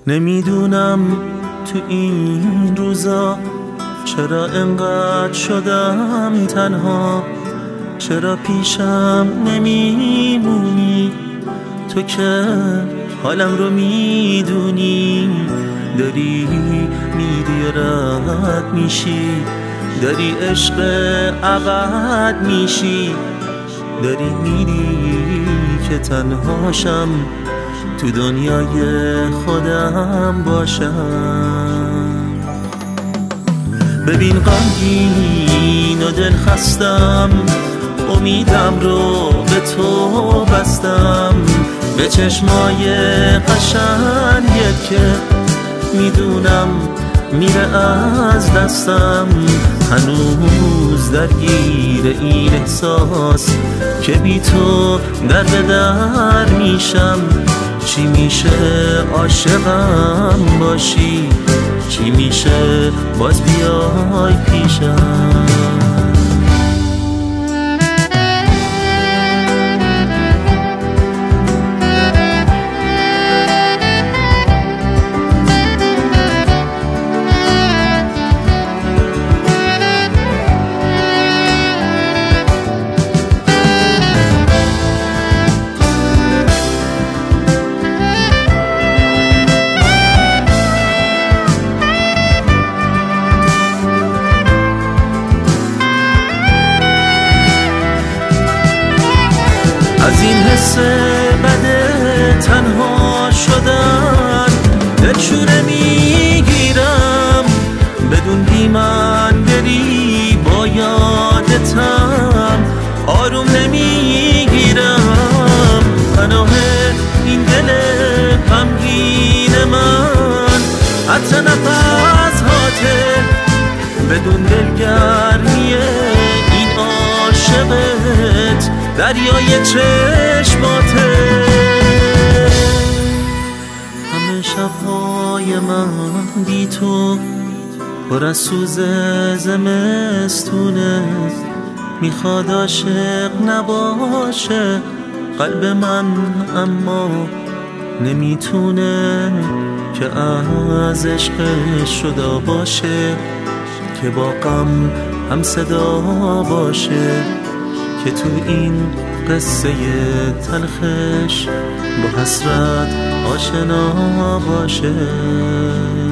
نمیدونم تو این روزا چرا انقدر شدم تنها، چرا پیشم نمیمونی تو که حالم رو میدونی. داری میری و رد میشی، داری عشق ابد میشی، داری میری که تنهاشم تو دنیای خودم باشم. ببین غمگین و دل خستم، امیدم رو به تو بستم، به چشمای قشنگت که میدونم میره از دستم. هنوز درگیر این احساس که بی تو در به در میشم. چی میشه عاشقم باشی، چی میشه باز بیای پیشم. از این حس بده تنها شدن دلشوره میگیرم، بدون بی من بری با یادتم آروم نمیگیرم. پناه این دل غمگین من حتی نفس هاته، بدون دلگرمی این عاشقت دریای چشماته. همه شبهای من بی تو پر از سوز زمستونه، میخواد عاشق نباشه قلب من اما نمیتونه که از عشقش جدا باشه، که با غم هم صدا باشه، که تو این قصه تلخش با حسرت آشنا باشه.